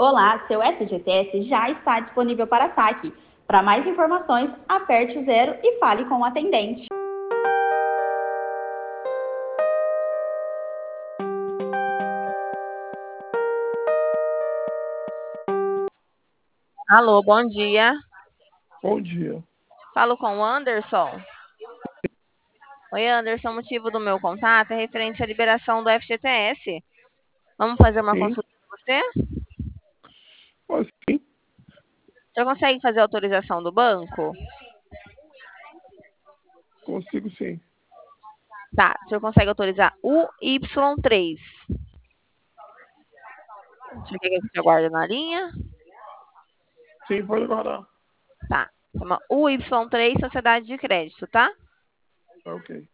Olá, seu FGTS já está disponível para saque. Para mais informações, aperte o 0 e fale com o atendente. Alô, bom dia. Bom dia. Falo com o Anderson. Oi, Anderson, o motivo do meu contato é referente à liberação do FGTS. Vamos fazer uma Sim, consulta com você? sim, Já consegue fazer a autorização do banco? consigo sim. Tá, o senhor consegue autorizar o Y3. O senhor quer que a gente aguarde na linha? Sim, pode aguardar. Tá, chama UY3 Sociedade de Crédito, tá? Tá ok.